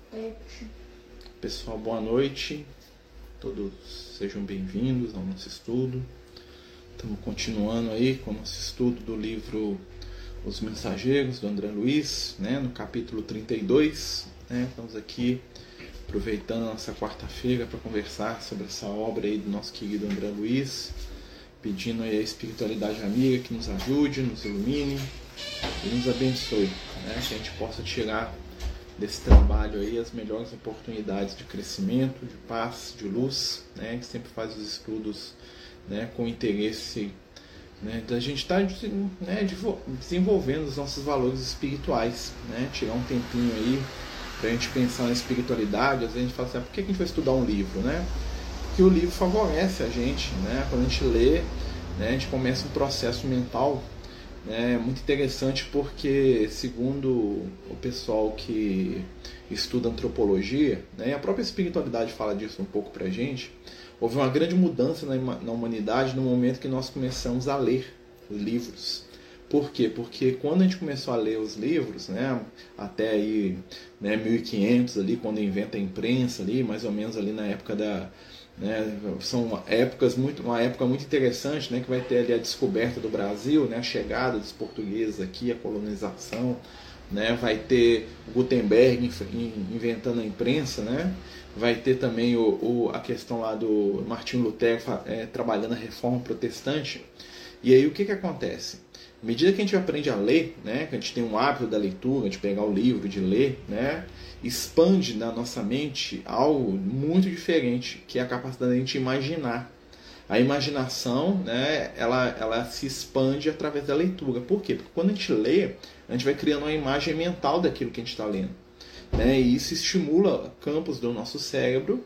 Pessoal, boa noite. Todos sejam bem-vindos ao nosso estudo. Estamos continuando aí com o nosso estudo do livro Os Mensageiros, do André Luiz, né, no capítulo 32. Né, estamos aqui aproveitando a nossa quarta-feira para conversar sobre essa obra aí do nosso querido André Luiz, pedindo aí a espiritualidade amiga que nos ajude, nos ilumine e nos abençoe, né, que a gente possa tirar desse trabalho aí as melhores oportunidades de crescimento, de paz, de luz, né, que sempre faz os estudos, né, com interesse, né, da gente estar desenvolvendo os nossos valores espirituais, né, tirar um tempinho aí para a gente pensar na espiritualidade. Às vezes a gente fala assim, por que a gente vai estudar um livro, né? Porque o livro favorece a gente, né? Quando a gente lê, né, a gente começa um processo mental, é muito interessante, porque segundo o pessoal que estuda antropologia, né, a própria espiritualidade fala disso um pouco pra gente, houve uma grande mudança na humanidade no momento que nós começamos a ler livros. Por quê? Porque quando a gente começou a ler os livros, né, até aí, né, 1500 ali, quando inventa a imprensa ali, mais ou menos ali na época da, né, são épocas uma época muito interessante, né, que vai ter ali a descoberta do Brasil, né, a chegada dos portugueses aqui, a colonização, né, vai ter Gutenberg inventando a imprensa, né, vai ter também a questão lá do Martinho Lutero trabalhando a reforma protestante. E aí o que acontece? À medida que a gente aprende a ler, né, que a gente tem um hábito da leitura, de pegar o livro, de ler, né, expande na nossa mente algo muito diferente, que é a capacidade de a gente imaginar. A imaginação, né, ela se expande através da leitura. Por quê? Porque quando a gente lê, a gente vai criando uma imagem mental daquilo que a gente está lendo, né, e isso estimula campos do nosso cérebro.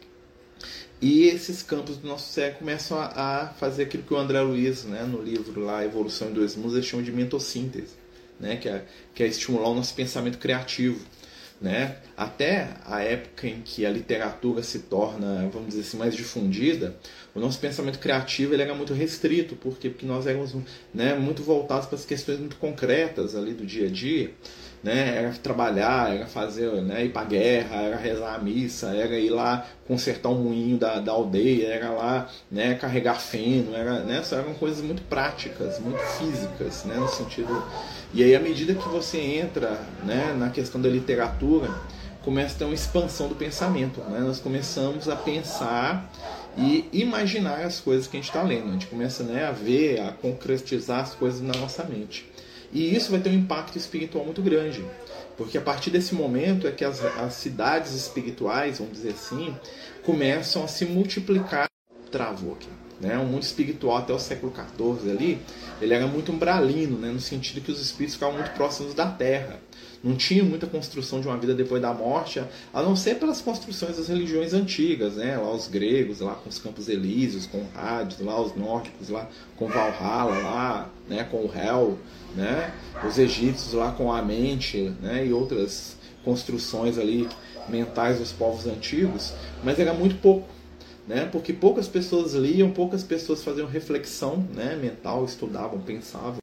E esses campos do nosso cérebro começam a fazer aquilo que o André Luiz, né, no livro lá, Evolução em Dois Mundos, ele chama de mentossíntese, né, que é estimular o nosso pensamento criativo. Né? Até a época em que a literatura se torna, vamos dizer assim, mais difundida, o nosso pensamento criativo ele era muito restrito. Por quê? Porque nós éramos, né, muito voltados para as questões muito concretas ali do dia a dia. Né? Era trabalhar, era fazer, né, ir para a guerra, era rezar a missa, era ir lá consertar um moinho da aldeia, era lá, né, carregar feno, eram coisas muito práticas, muito físicas, né, no sentido. E aí, à medida que você entra, né, na questão da literatura, começa a ter uma expansão do pensamento, né? Nós começamos a pensar e imaginar as coisas que a gente está lendo, a gente começa, né, a ver, a concretizar as coisas na nossa mente. E isso vai ter um impacto espiritual muito grande, porque a partir desse momento é que as cidades espirituais, vamos dizer assim, começam a se multiplicar. Travou aqui, né? O mundo espiritual até o século XIV ali, ele era muito umbralino, né? No sentido que os espíritos ficavam muito próximos da Terra. Não tinha muita construção de uma vida depois da morte, a não ser pelas construções das religiões antigas, né? Lá os gregos, lá com os campos elíseos, com Hades, lá os nórdicos, lá com Valhalla, lá, né, com o Hel, né? Os egípcios lá com a mente, né? E outras construções ali mentais dos povos antigos, mas era muito pouco, né? Porque poucas pessoas liam, poucas pessoas faziam reflexão, né, mental, estudavam, pensavam,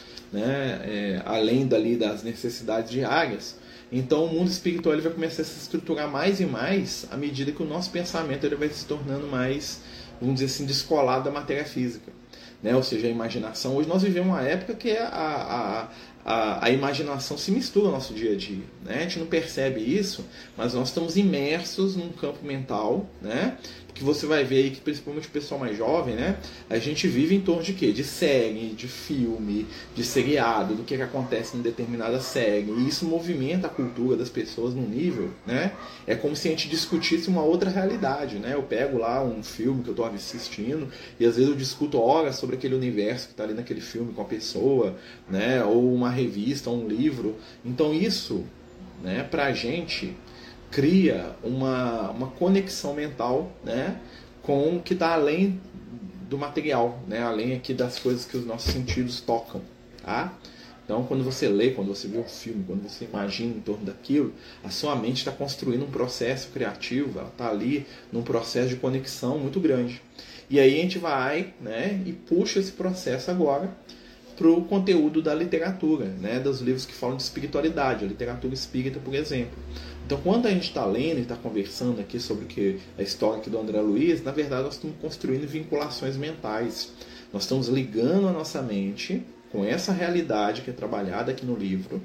né, além dali das necessidades diárias. Então o mundo espiritual ele vai começar a se estruturar mais e mais à medida que o nosso pensamento ele vai se tornando mais, vamos dizer assim, descolado da matéria física, né? Ou seja, a imaginação. Hoje nós vivemos uma época que a imaginação se mistura no nosso dia a dia, né? A gente não percebe isso, mas nós estamos imersos num campo mental, né? Que você vai ver aí que principalmente o pessoal mais jovem, né? A gente vive em torno de quê? De série, de filme, de seriado, do que acontece em determinada série. E isso movimenta a cultura das pessoas num nível, né? É como se a gente discutisse uma outra realidade, né? Eu pego lá um filme que eu estou assistindo e às vezes eu discuto horas sobre aquele universo que está ali naquele filme com a pessoa, né? Ou uma revista, ou um livro. Então isso, né, pra gente cria uma conexão mental, né, com o que está além do material, né, além aqui das coisas que os nossos sentidos tocam, tá? Então, quando você lê, quando você vê um filme, quando você imagina em torno daquilo, a sua mente está construindo um processo criativo, ela está ali num processo de conexão muito grande. E aí a gente vai, né, e puxa esse processo agora para o conteúdo da literatura, né, dos livros que falam de espiritualidade, a literatura espírita, por exemplo. Então, quando a gente está lendo e está conversando aqui sobre a história aqui do André Luiz, na verdade nós estamos construindo vinculações mentais. Nós estamos ligando a nossa mente com essa realidade que é trabalhada aqui no livro.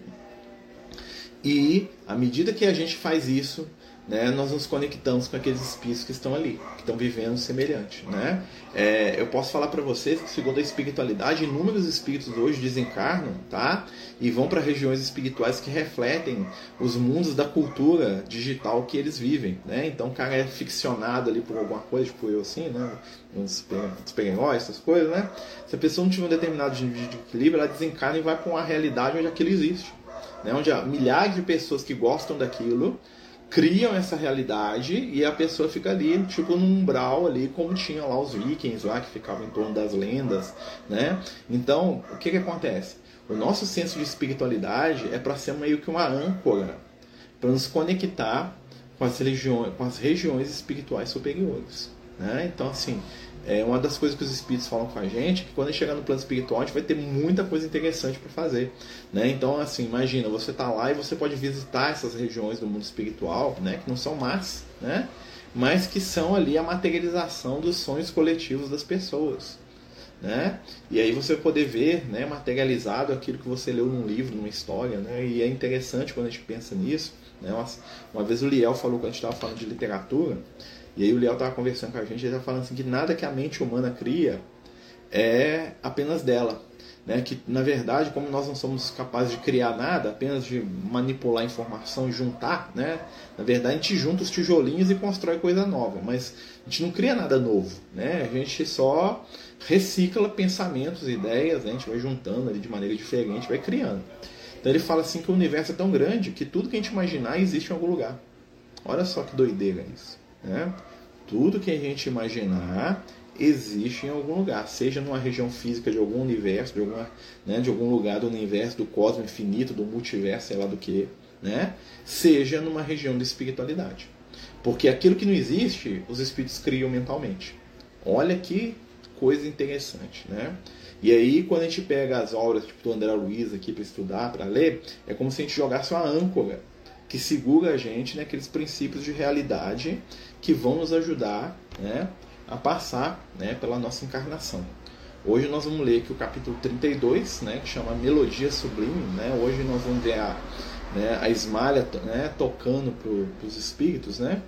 E, à medida que a gente faz isso, né, nós nos conectamos com aqueles espíritos que estão ali, que estão vivendo semelhante, né? Eu posso falar para vocês que, segundo a espiritualidade, inúmeros espíritos hoje desencarnam, tá? E vão para regiões espirituais que refletem os mundos da cultura digital que eles vivem, né? Então o cara é ficcionado ali por alguma coisa, tipo eu assim, né? Uns super-heróis, essas coisas, né? Se a pessoa não tiver um determinado nível de equilíbrio, ela desencarna e vai para uma realidade onde aquilo existe, né? Onde há milhares de pessoas que gostam daquilo criam essa realidade e a pessoa fica ali, tipo, num umbral ali, como tinha lá os vikings lá, que ficavam em torno das lendas, né? Então, o que acontece? O nosso senso de espiritualidade é para ser meio que uma âncora, para nos conectar com as regiões espirituais superiores, né? Então, assim, uma das coisas que os espíritos falam com a gente é que quando a gente chegar no plano espiritual a gente vai ter muita coisa interessante para fazer, né? Então, assim, imagina, você tá lá e você pode visitar essas regiões do mundo espiritual, né? Que não são más, né? Mas que são ali a materialização dos sonhos coletivos das pessoas, né? E aí você vai poder ver, né, materializado aquilo que você leu num livro, numa história, né? E é interessante quando a gente pensa nisso, né? Uma vez o Liel falou, quando a gente estava falando de literatura, e aí o Liel estava conversando com a gente, ele estava falando assim que nada que a mente humana cria é apenas dela, né? Que na verdade, como nós não somos capazes de criar nada, apenas de manipular informação e juntar, né? Na verdade a gente junta os tijolinhos e constrói coisa nova, mas a gente não cria nada novo, né? A gente só recicla pensamentos, ideias, né? A gente vai juntando ali de maneira diferente, vai criando. Então ele fala assim que o universo é tão grande que tudo que a gente imaginar existe em algum lugar. Olha só que doideira isso, né? Tudo que a gente imaginar existe em algum lugar, seja numa região física de algum universo, de algum lugar do universo, do cosmos infinito, do multiverso, sei lá do que, né? Seja numa região da espiritualidade. Porque aquilo que não existe, os espíritos criam mentalmente. Olha que coisa interessante, né? E aí, quando a gente pega as obras tipo do André Luiz aqui para estudar, para ler, é como se a gente jogasse uma âncora que segura a gente naqueles princípios de realidade que vão nos ajudar, né, a passar, né, pela nossa encarnação. Hoje nós vamos ler aqui o capítulo 32, né, que chama Melodia Sublime, né? Hoje nós vamos ver a Ismália, né, tocando para os espíritos, né?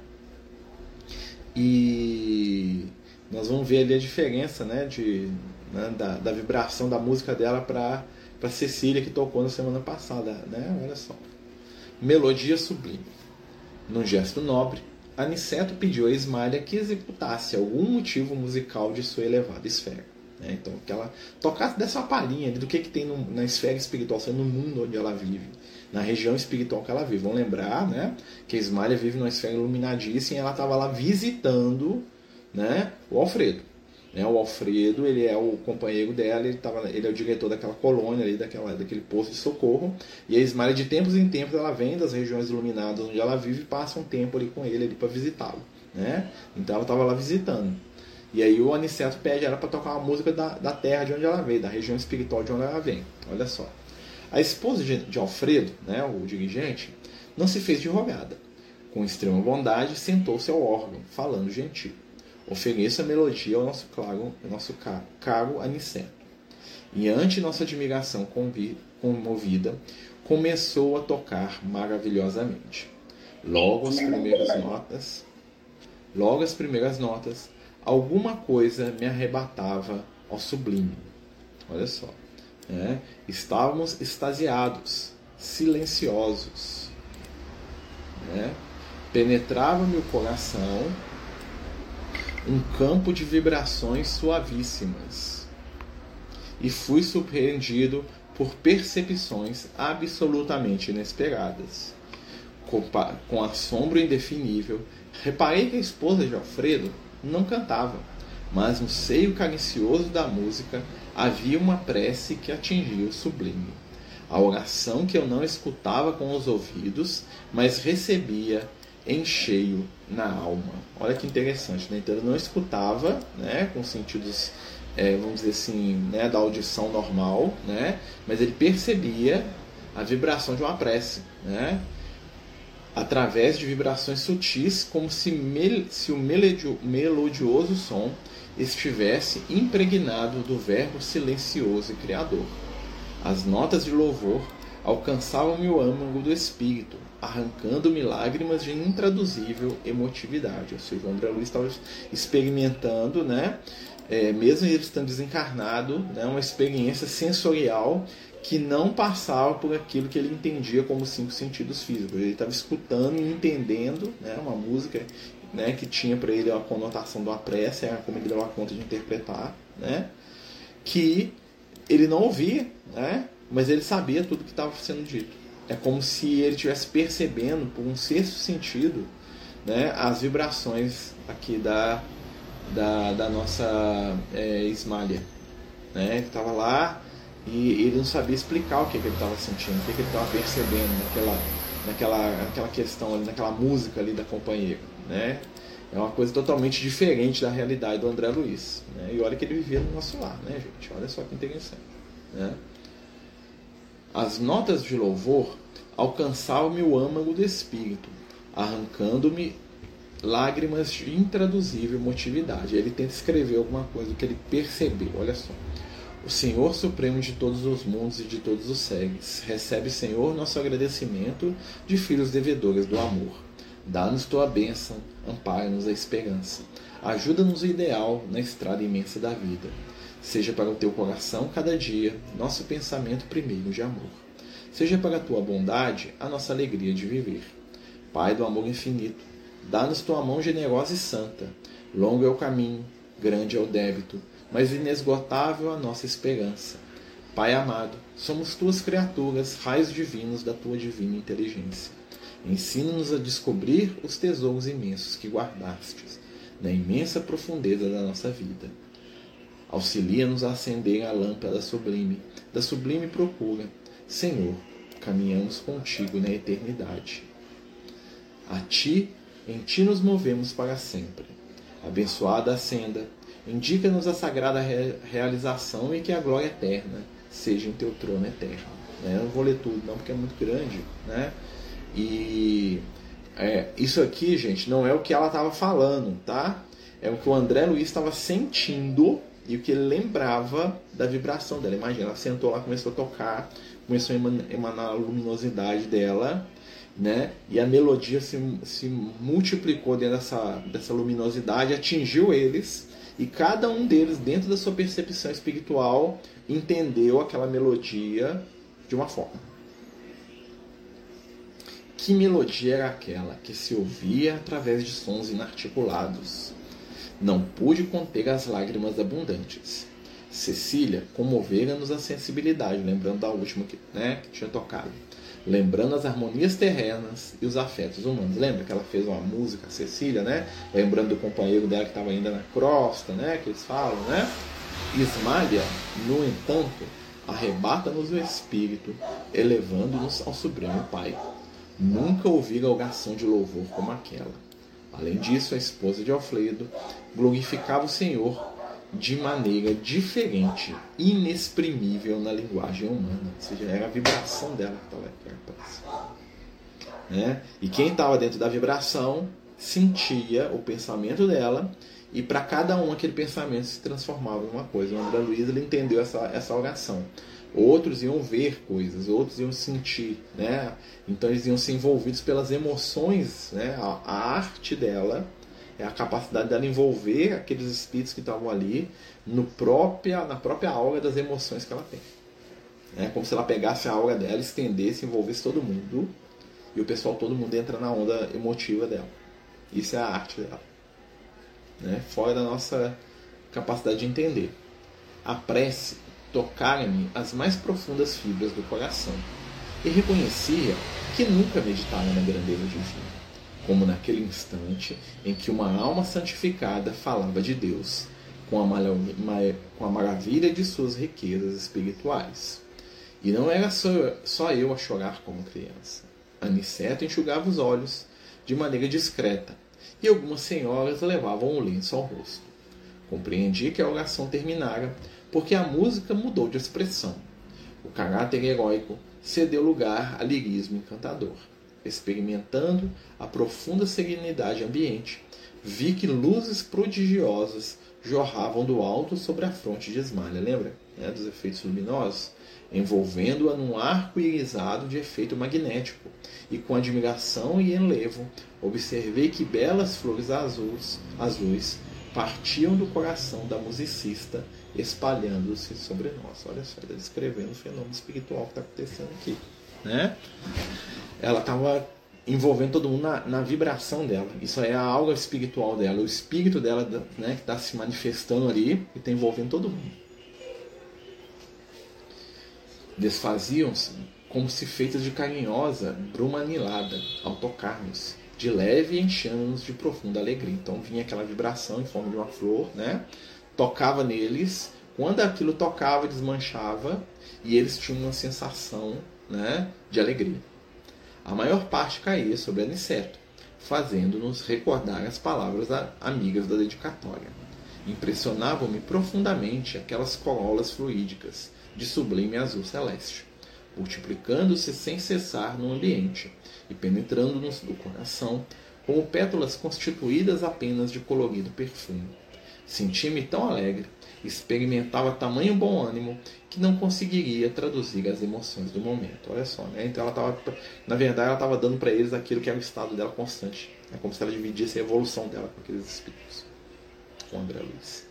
E nós vamos ver ali a diferença, né, da vibração da música dela para Cecília, que tocou na semana passada, né? Olha só. Melodia Sublime. Num gesto nobre, Aniceto pediu a Ismália que executasse algum motivo musical de sua elevada esfera, né? Então, que ela tocasse, dessa uma palhinha do que tem na esfera espiritual, no mundo onde ela vive, na região espiritual que ela vive. Vamos lembrar, né, que a Ismália vive numa esfera iluminadíssima e ela estava lá visitando, né, o Alfredo. O Alfredo, ele é o companheiro dela, ele é o diretor daquela colônia ali, daquele posto de socorro, e a Ismália de tempos em tempos ela vem das regiões iluminadas onde ela vive e passa um tempo ali com ele para visitá-lo, né? Então ela estava lá visitando. E aí o Aniceto pede ela para tocar uma música da terra de onde ela veio, da região espiritual de onde ela vem. Olha só. A esposa de Alfredo, né, o dirigente, não se fez de rogada. Com extrema bondade, sentou-se ao órgão, falando gentil. Ofereça a melodia ao nosso caro Aniceto. E ante nossa admiração comovida, começou a tocar maravilhosamente. Logo as primeiras notas, alguma coisa me arrebatava ao sublime. Olha só. Né? Estávamos extasiados, silenciosos. Né? Penetrava-me o coração um campo de vibrações suavíssimas, e fui surpreendido por percepções absolutamente inesperadas. Com assombro indefinível, reparei que a esposa de Alfredo não cantava, mas no seio calicioso da música havia uma prece que atingia o sublime. A oração que eu não escutava com os ouvidos, mas recebia em cheio na alma. Olha que interessante, né? Então eu não escutava, né, com sentidos vamos dizer assim, né, da audição normal, né, mas ele percebia a vibração de uma prece, né, através de vibrações sutis, como se o melodioso som estivesse impregnado do verbo silencioso e criador. As notas de louvor alcançavam-me o âmago do espírito, arrancando-me lágrimas de intraduzível emotividade. Ou seja, o André Luiz estava experimentando, né, mesmo ele estando desencarnado, né, uma experiência sensorial que não passava por aquilo que ele entendia como 5 sentidos físicos. Ele estava escutando e entendendo, né, uma música, né, que tinha para ele a conotação de uma prece, era como ele dava conta de interpretar, né, que ele não ouvia, né, mas ele sabia tudo que estava sendo dito. É como se ele estivesse percebendo, por um 6º sentido, né, as vibrações aqui da nossa Ismália, né, que estava lá. E ele não sabia explicar o que ele estava sentindo, o que ele estava percebendo naquela questão ali, naquela música ali da companheira, né? É uma coisa totalmente diferente da realidade do André Luiz, né? E olha que ele vivia no nosso lar, né, gente? Olha só que interessante, né? As notas de louvor alcançavam-me o âmago do espírito, arrancando-me lágrimas de intraduzível emotividade. Ele tenta escrever alguma coisa que ele percebeu, olha só. O Senhor Supremo de todos os mundos e de todos os séculos, recebe, Senhor, nosso agradecimento de filhos devedores do amor. Dá-nos tua bênção, ampara-nos a esperança. Ajuda-nos o ideal na estrada imensa da vida. Seja para o teu coração, cada dia, nosso pensamento primeiro de amor. Seja para a tua bondade, a nossa alegria de viver. Pai do amor infinito, dá-nos tua mão generosa e santa. Longo é o caminho, grande é o débito, mas inesgotável a nossa esperança. Pai amado, somos tuas criaturas, raios divinos da tua divina inteligência. Ensina-nos a descobrir os tesouros imensos que guardastes na imensa profundeza da nossa vida. Auxilia-nos a acender a lâmpada sublime, da sublime procura. Senhor, caminhamos contigo na eternidade. A ti, em ti nos movemos para sempre. Abençoada a senda, indica-nos a sagrada realização e que a glória eterna seja em teu trono eterno. Eu não vou ler tudo não, porque é muito grande, né? E isso aqui, gente, não é o que ela estava falando, tá? É o que o André Luiz estava sentindo e o que ele lembrava da vibração dela. Imagina, ela sentou lá, começou a tocar, começou a emanar a luminosidade dela, né? E a melodia se multiplicou dentro dessa luminosidade, atingiu eles. E cada um deles, dentro da sua percepção espiritual, entendeu aquela melodia de uma forma. Que melodia era aquela que se ouvia através de sons inarticulados? Não pude conter as lágrimas abundantes. Cecília comovera-nos a sensibilidade, lembrando da última que tinha tocado. Lembrando as harmonias terrenas e os afetos humanos. Lembra que ela fez uma música, Cecília, né? Lembrando do companheiro dela que estava ainda na crosta, né? Que eles falam, né? Ismália, no entanto, arrebata-nos o espírito, elevando-nos ao Supremo Pai. Nunca ouvi galgação de louvor como aquela. Além disso, a esposa de Alfredo glorificava o Senhor de maneira diferente, inexprimível na linguagem humana. Ou seja, era a vibração dela que estava aqui, né? E quem estava dentro da vibração sentia o pensamento dela, e para cada um aquele pensamento se transformava em uma coisa. O André Luiz, ele entendeu essa oração. Outros iam ver coisas, outros iam sentir, né? Então eles iam ser envolvidos pelas emoções, né? A arte dela é a capacidade dela envolver aqueles espíritos que estavam ali na própria aura das emoções que ela tem. É como se ela pegasse a aura dela, estendesse, envolvesse todo mundo, e todo mundo entra na onda emotiva dela. Isso é a arte dela, né? Fora da nossa capacidade de entender. A prece tocara-me as mais profundas fibras do coração, e reconhecia que nunca meditara na grandeza divina, como naquele instante em que uma alma santificada falava de Deus, com a maravilha de suas riquezas espirituais. E não era só eu a chorar como criança. Aniceto enxugava os olhos de maneira discreta, e algumas senhoras levavam um lenço ao rosto. Compreendi que a oração terminara porque a música mudou de expressão. O caráter heróico cedeu lugar a lirismo encantador. Experimentando a profunda serenidade ambiente, vi que luzes prodigiosas jorravam do alto sobre a fronte de Ismália. Lembra, né, dos efeitos luminosos? Envolvendo-a num arco irisado de efeito magnético. E com admiração e enlevo, observei que belas flores azuis partiam do coração da musicista, espalhando-se sobre nós. Olha só, ele está descrevendo o fenômeno espiritual que está acontecendo aqui, né? Ela estava envolvendo todo mundo na vibração dela. Isso é a aura espiritual dela, o espírito dela, né, que está se manifestando ali e está envolvendo todo mundo. Desfaziam-se como se feitas de carinhosa bruma anilada ao tocar-nos, de leve, enchendo-nos de profunda alegria. Então vinha aquela vibração em forma de uma flor, né? Tocava neles, quando aquilo tocava, desmanchava e eles tinham uma sensação, né, de alegria. A maior parte caía sobre Aniceto, fazendo-nos recordar as palavras amigas da dedicatória. Impressionavam-me profundamente aquelas corolas fluídicas de sublime azul celeste, multiplicando-se sem cessar no ambiente e penetrando-nos do coração como pétalas constituídas apenas de colorido perfume. Senti-me tão alegre, experimentava tamanho bom ânimo, que não conseguiria traduzir as emoções do momento. Olha só, né? Então na verdade ela estava dando para eles aquilo que era o estado dela constante. É como se ela dividisse a evolução dela com aqueles espíritos. Com André Luiz.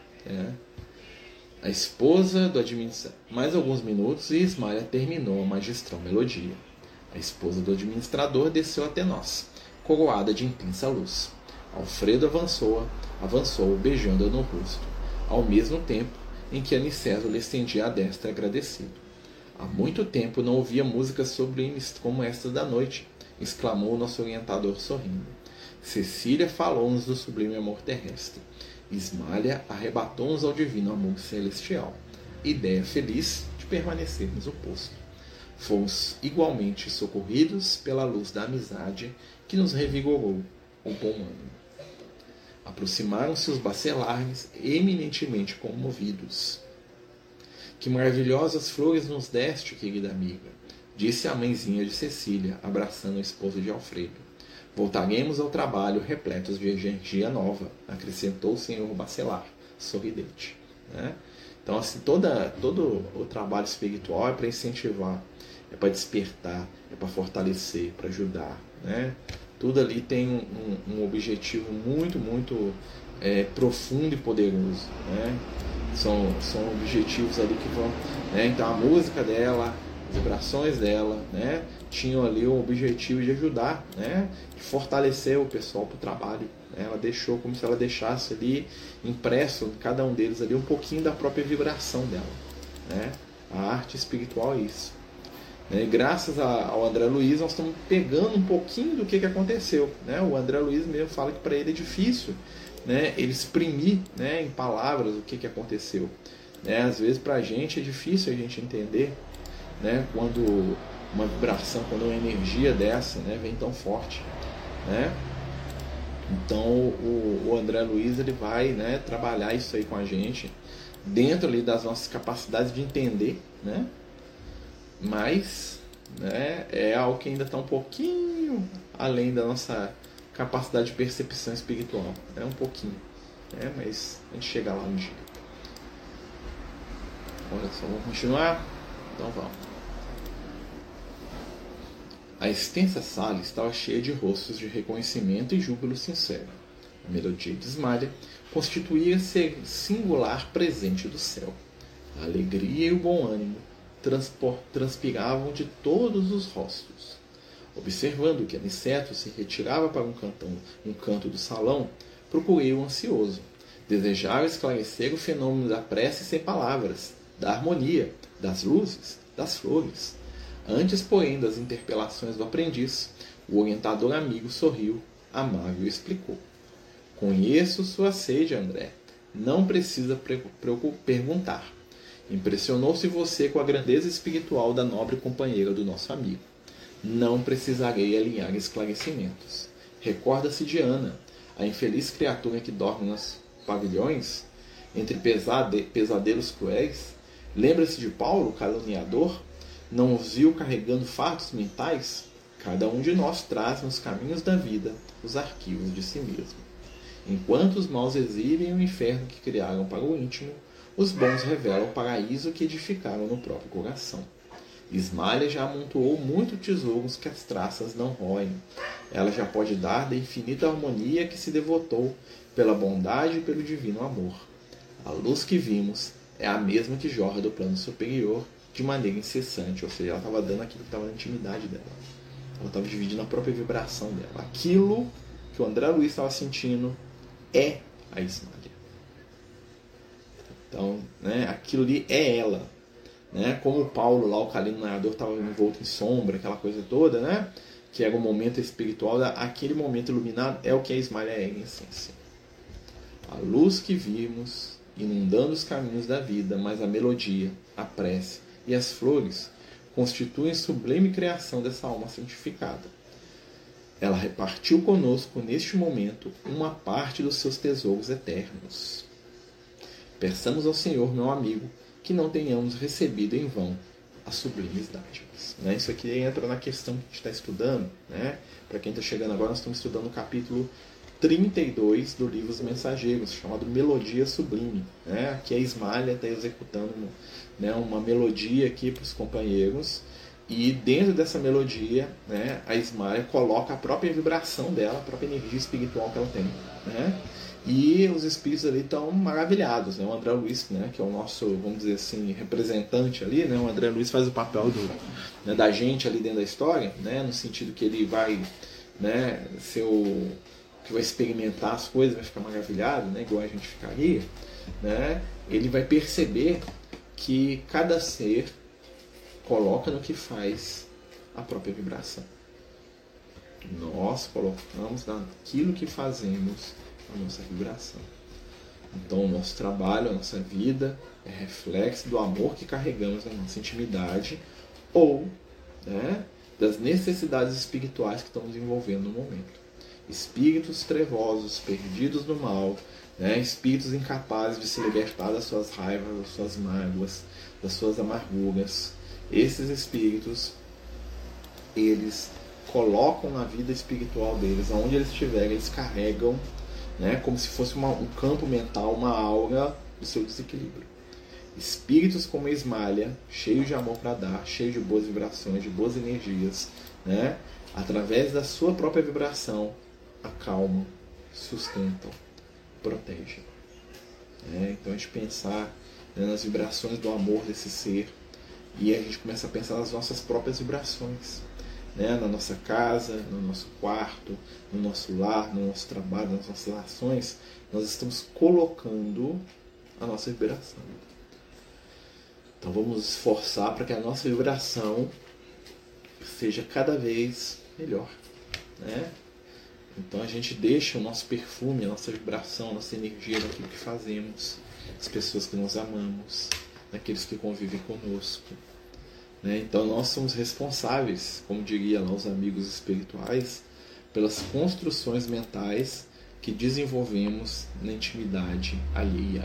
A esposa do administrador. Mais alguns minutos e Ismália terminou a magistral melodia. A esposa do administrador desceu até nós, coroada de intensa luz. Alfredo avançou beijando-a no rosto, ao mesmo tempo em que Aniceto lhe estendia a destra agradecido. Há muito tempo não ouvia músicas sublimes como esta da noite, exclamou o nosso orientador sorrindo. Cecília falou-nos do sublime amor terrestre. Ismália arrebatou-nos ao divino amor celestial. Ideia feliz de permanecermos no posto. Fomos igualmente socorridos pela luz da amizade que nos revigorou o bom ânimo. Aproximaram-se os bacelarmes eminentemente comovidos. Que maravilhosas flores nos deste, querida amiga, disse a mãezinha de Cecília, abraçando a esposa de Alfredo. Voltaremos ao trabalho repletos de energia nova, acrescentou o senhor bacelar, sorridente. Né? Então, assim, todo o trabalho espiritual é para incentivar, é para despertar, é para fortalecer, para ajudar. Né? Tudo ali tem um objetivo muito, muito profundo e poderoso. Né? São objetivos ali que vão... Né? Então, a música dela, as vibrações dela, né, tinham ali o objetivo de ajudar, né, de fortalecer o pessoal para o trabalho. Ela deixou como se ela deixasse ali impresso em cada um deles ali um pouquinho da própria vibração dela. Né? A arte espiritual é isso. E graças ao André Luiz nós estamos pegando um pouquinho do que aconteceu. Né? O André Luiz mesmo fala que para ele é difícil, né, ele exprimir, né, em palavras o que aconteceu. Né? Às vezes para a gente é difícil a gente entender, né, quando uma vibração, quando uma energia dessa, né, vem tão forte. Né? Então o André Luiz ele vai, né, trabalhar isso aí com a gente dentro ali das nossas capacidades de entender, né? Mas, né, é algo que ainda está um pouquinho além da nossa capacidade de percepção espiritual, um pouquinho, né? Mas a gente chega lá um dia. Olha só, vamos continuar? Então vamos. A extensa sala estava cheia de rostos de reconhecimento e júbilo sincero. A melodia de Ismália constituía-se singular presente do céu. A alegria e o bom ânimo transpiravam de todos os rostos. Observando que Aniceto se retirava para um canto do salão, procurei-o ansioso. Desejava esclarecer o fenômeno da prece sem palavras, da harmonia, das luzes, das flores. Antes, porém, das interpelações do aprendiz, o orientador amigo sorriu, amável e explicou. Conheço sua sede, André. Não precisa perguntar. Impressionou-se você com a grandeza espiritual da nobre companheira do nosso amigo. Não precisarei alinhar esclarecimentos. Recorda-se de Ana, a infeliz criatura que dorme nos pavilhões? entre pesadelos cruéis? Lembra-se de Paulo, o caluniador? Não os viu carregando fardos mentais? Cada um de nós traz nos caminhos da vida os arquivos de si mesmo. Enquanto os maus exibem o inferno que criaram para o íntimo, os bons revelam o paraíso que edificaram no próprio coração. Ismália já amontoou muitos tesouros que as traças não roem. Ela já pode dar da infinita harmonia que se devotou pela bondade e pelo divino amor. A luz que vimos é a mesma que jorra do plano superior de maneira incessante, ou seja, ela estava dando aquilo que estava na intimidade dela. Ela estava dividindo a própria vibração dela. Aquilo que o André Luiz estava sentindo é a Ismália. Então, né, aquilo ali é ela. Né? Como o Paulo lá, o caluniador, estava envolto em sombra, aquela coisa toda, né? Que era o momento espiritual, aquele momento iluminado é o que a Ismália é em essência. A luz que vimos inundando os caminhos da vida, mas a melodia, a prece e as flores constituem sublime criação dessa alma santificada. Ela repartiu conosco neste momento uma parte dos seus tesouros eternos. Peçamos ao Senhor, meu amigo, que não tenhamos recebido em vão as sublimes dádivas. Né? Isso aqui entra na questão que a gente está estudando. Né? Para quem está chegando agora, nós estamos estudando o capítulo 32 do livro Os Mensageiros, chamado Melodia Sublime. Né? Aqui a Ismália está executando, né, uma melodia aqui para os companheiros, e dentro dessa melodia, né, a Ismália coloca a própria vibração dela, a própria energia espiritual que ela tem. Né? E os espíritos ali estão maravilhados. Né? O André Luiz, né, que é o nosso, vamos dizer assim, representante ali, né? O André Luiz faz o papel né, da gente ali dentro da história, né? No sentido que ele vai, né, ser o que vai experimentar as coisas, vai ficar maravilhado, né, igual a gente ficaria, né? Ele vai perceber que cada ser coloca no que faz a própria vibração. Nós colocamos naquilo que fazemos a nossa vibração. Então o nosso trabalho, a nossa vida é reflexo do amor que carregamos na nossa intimidade ou, né, das necessidades espirituais que estamos envolvendo no momento. Espíritos trevosos, perdidos no mal, né, espíritos incapazes de se libertar das suas raivas, das suas mágoas, das suas amarguras. Esses espíritos, eles colocam na vida espiritual deles, aonde eles estiverem, eles carregam, né, como se fosse um campo mental, uma aura do seu desequilíbrio. Espíritos como a Ismália, cheios de amor para dar, cheios de boas vibrações, de boas energias, né, através da sua própria vibração, acalmam, sustentam, protegem. Então a gente pensar, né, nas vibrações do amor desse ser, e a gente começa a pensar nas nossas próprias vibrações. Né, na nossa casa, no nosso quarto, no nosso lar, no nosso trabalho, nas nossas relações, nós estamos colocando a nossa vibração. Então vamos nos esforçar para que a nossa vibração seja cada vez melhor. Né? Então a gente deixa o nosso perfume, a nossa vibração, a nossa energia naquilo que fazemos, as pessoas que nós amamos, naqueles que convivem conosco. Então nós somos responsáveis, como diria lá os amigos espirituais, pelas construções mentais que desenvolvemos na intimidade alheia.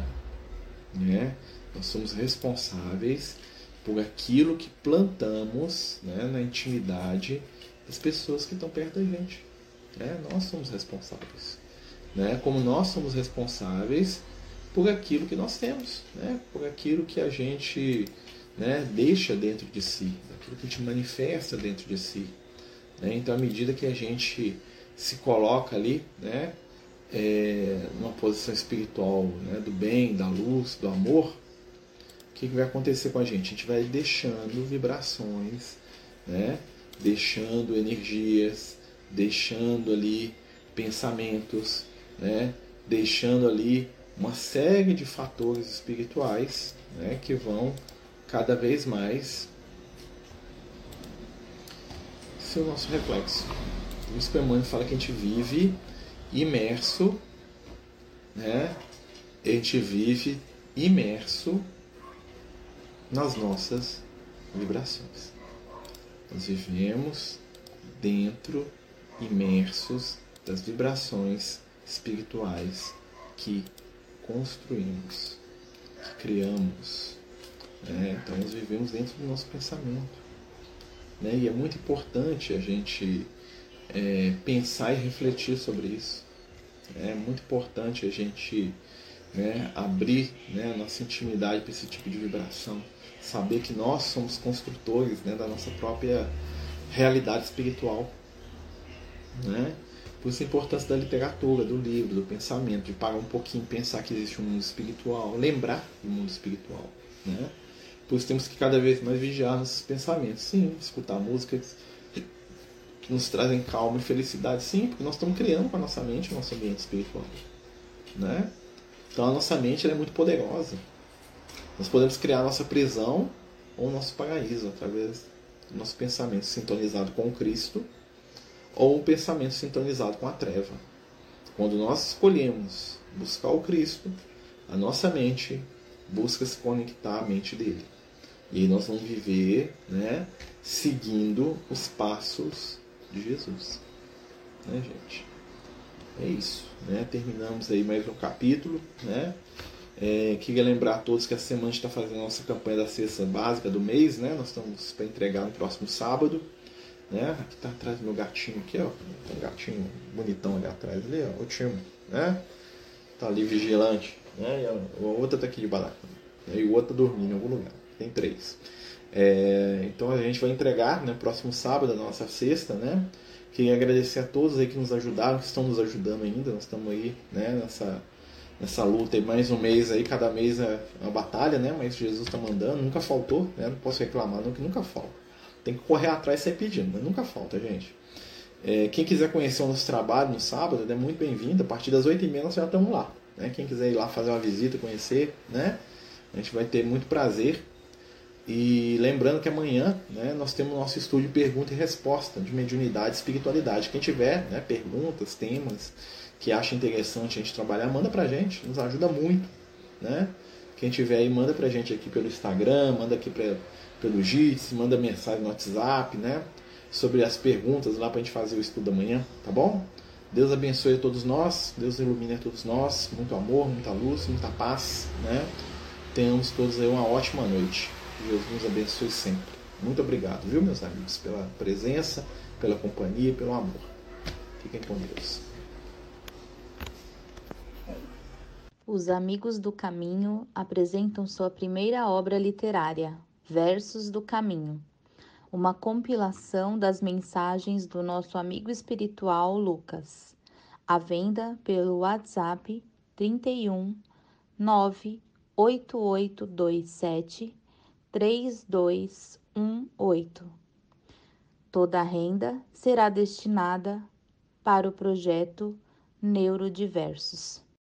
Nós somos responsáveis por aquilo que plantamos, né, na intimidade das pessoas que estão perto da gente. Nós somos responsáveis. Como nós somos responsáveis por aquilo que nós temos, por aquilo que a gente, né, deixa dentro de si, aquilo que a gente manifesta dentro de si. Então, à medida que a gente se coloca ali, né, numa posição espiritual, né, do bem, da luz, do amor, o que vai acontecer com a gente? A gente vai deixando vibrações, né, deixando energias, deixando ali pensamentos, né, deixando ali uma série de fatores espirituais, né, que vão cada vez mais ser o nosso reflexo. Por isso que o Emmanuel fala que a gente vive imerso, né? A gente vive imerso nas nossas vibrações. Nós vivemos dentro, imersos das vibrações espirituais que construímos, que criamos. Então nós vivemos dentro do nosso pensamento. E é muito importante a gente pensar e refletir sobre isso. É muito importante a gente abrir a nossa intimidade para esse tipo de vibração. Saber que nós somos construtores da nossa própria realidade espiritual. Por isso a importância da literatura, do livro, do pensamento, de parar um pouquinho, pensar que existe um mundo espiritual, lembrar do mundo espiritual. Por isso temos que cada vez mais vigiar nossos pensamentos. Sim, escutar músicas que nos trazem calma e felicidade. Sim, porque nós estamos criando com a nossa mente o nosso ambiente espiritual. Então a nossa mente ela é muito poderosa. Nós podemos criar a nossa prisão ou o nosso paraíso através do nosso pensamento sintonizado com o Cristo ou um pensamento sintonizado com a treva. Quando nós escolhemos buscar o Cristo, a nossa mente busca se conectar à mente dele. E aí nós vamos viver seguindo os passos de Jesus. Gente? É isso. Terminamos aí mais um capítulo. Queria lembrar a todos que essa semana a gente está fazendo a nossa campanha da cesta básica do mês. Nós estamos para entregar no próximo sábado. Aqui está atrás do meu gatinho aqui, ó. Tem um gatinho bonitão ali atrás, ali, ó. O Timo, tá ali vigilante, E a outra tá aqui de barato. E o outro tá dormindo em algum lugar. Tem 3. Então a gente vai entregar no próximo sábado a nossa cesta, Queria agradecer a todos aí que nos ajudaram, que estão nos ajudando ainda. Nós estamos aí, nessa luta aí, mais um mês aí, cada mês é uma batalha, Mas Jesus está mandando, nunca faltou, Não posso reclamar, nunca falta. Tem que correr atrás e sair pedindo, mas nunca falta, gente. Quem quiser conhecer o nosso trabalho no sábado, é muito bem-vindo. A partir das 8h30 nós já estamos lá. Quem quiser ir lá fazer uma visita, conhecer, a gente vai ter muito prazer. E lembrando que amanhã nós temos o nosso estúdio Pergunta e Resposta de Mediunidade e Espiritualidade. Quem tiver perguntas, temas que acha interessante a gente trabalhar, manda pra gente, nos ajuda muito. Quem tiver aí, manda pra gente aqui pelo Instagram, manda aqui pelo Jitsi, manda mensagem no WhatsApp, sobre as perguntas lá pra gente fazer o estudo amanhã, tá bom? Deus abençoe a todos nós, Deus ilumine a todos nós, muito amor, muita luz, muita paz, Tenhamos todos aí uma ótima noite. Deus nos abençoe sempre. Muito obrigado, viu, meus amigos, pela presença, pela companhia e pelo amor. Fiquem com Deus. Os Amigos do Caminho apresentam sua primeira obra literária, Versos do Caminho, uma compilação das mensagens do nosso amigo espiritual Lucas, à venda pelo WhatsApp 31 98827 3218. Toda a renda será destinada para o projeto Neurodiversos.